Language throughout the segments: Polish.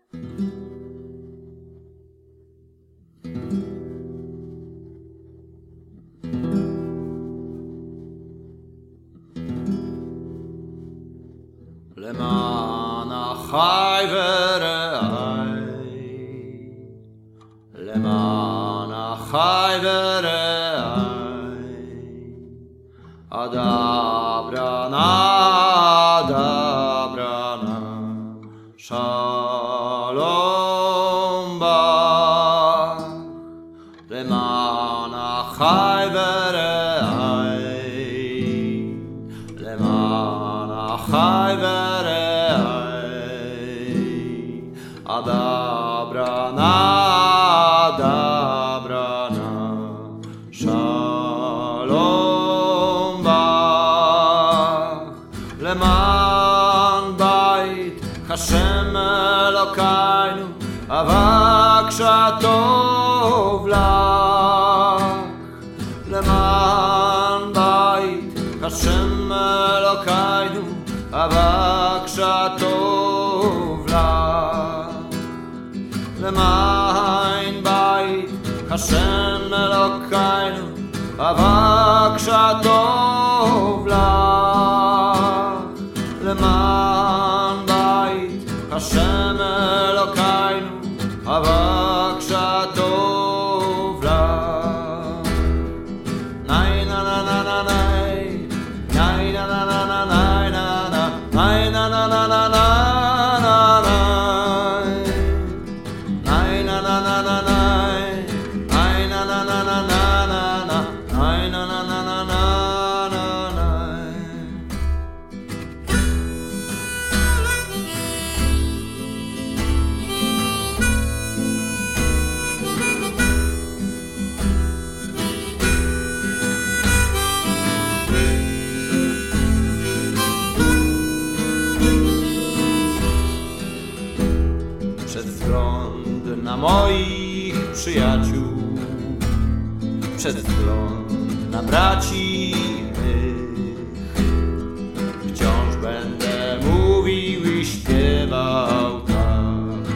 למען החי ורעי, למען החי ורעי, אדברה נא שלום בך, למען החי ורעי, למען החי ורעי, אדברה נא שלום בך, למען בית השם אלוקינו אבקשה טוב לך, למען בית השם אלוקינו אבקשה טוב לך, למען בית השם אלוקינו אבקשה טוב לך, למען בית השם אלוקינו אבקשה טוב לך. ניי נה נה נה נה ניי, ניי נה נה נה נה ניי נה נה, ניי נה נה נה נה נה ניי, ניי נה נה נה נה ניי, ניי נה נה נה נה נה נה, ניי נה נה נה נה נה ניי. Przez wzgląd na moich przyjaciół, przez wzgląd na braci mych, wciąż będę mówił i śpiewał tak.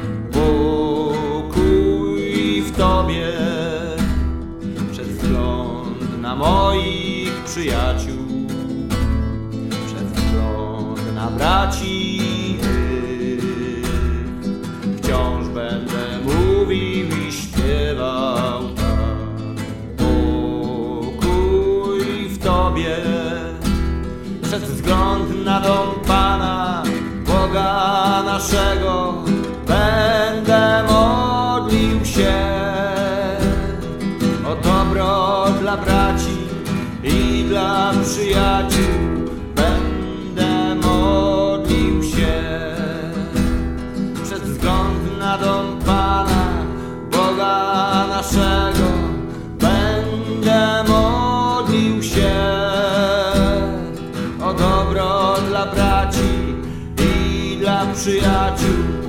Pokój w Tobie. Przez wzgląd na moich przyjaciół, przez wzgląd na braci wciąż będę mówił i śpiewał tak. Pokój w Tobie. Przez wzgląd na dom Pana, Boga naszego, będę modlił się o dobro dla braci i dla przyjaciół. Będę modlił się przez wzgląd na dom Pana, Boga naszego. Będę modlił się o dobro dla braci i dla przyjaciół.